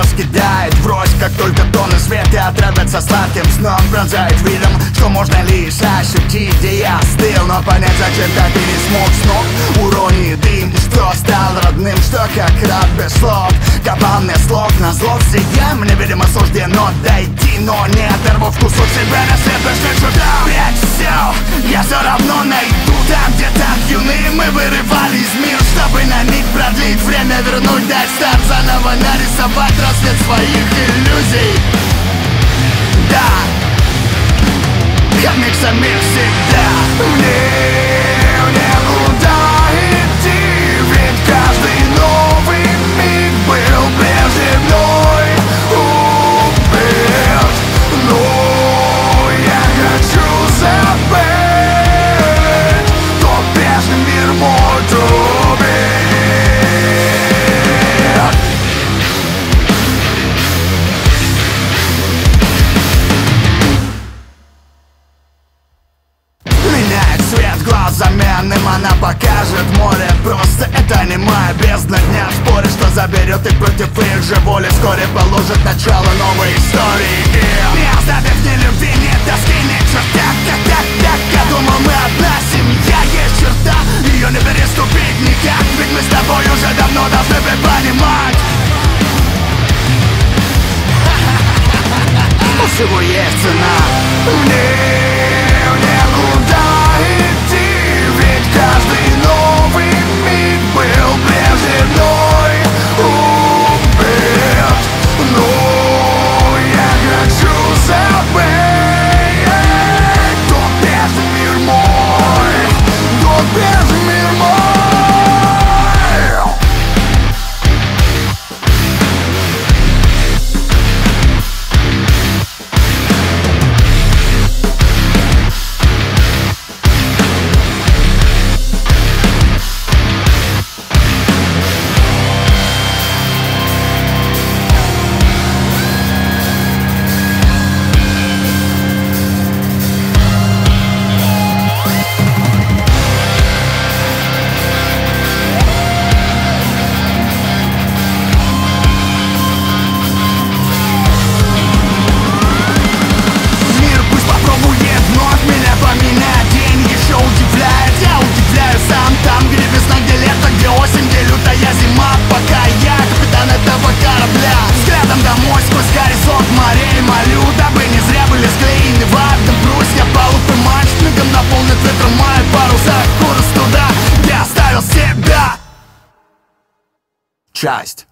раскидает врозь, как только тонны света отравятся сладким сном. Пронзает видом, что можно лишь ощутить, где я остыл, но понять, зачем так и не смог снова. Уронит дым, что стал родным, что как рад без слов. Кабан мне слов на зло всем, мне, видимо, суждено дойти, но не оторву вкус от себя на свет, что сюда. Прячь все, я все равно найду там, где так юны мы вырывались в мир, чтобы на миг продлить время, вернуть, дать старт, заново нарисовать рассвет своих иллюзий. Да, как самих всегда. Мне некуда идти, ведь каждый новый миг был прежде мной убит. Но я хочу забыть тот прежний мир мой убит. Меняет цвет глаз заменным, она покажет море. Просто это не моя бездна дня. Спорю, что заберет их против их же воли. Вскоре положит начало новой истории. Не оставив ни любви, ни тоски, ни черта. Так, я думал, мы одна семья. Есть черта, ее не переступить никак. Ведь мы с тобой уже давно должны понимать. У всего есть цена. Мне некуда идти, ведь каждый новый миг был прежде мной убит. Но я хочу забыть тот прежний мир мой, тот прежний мир мой. Часть.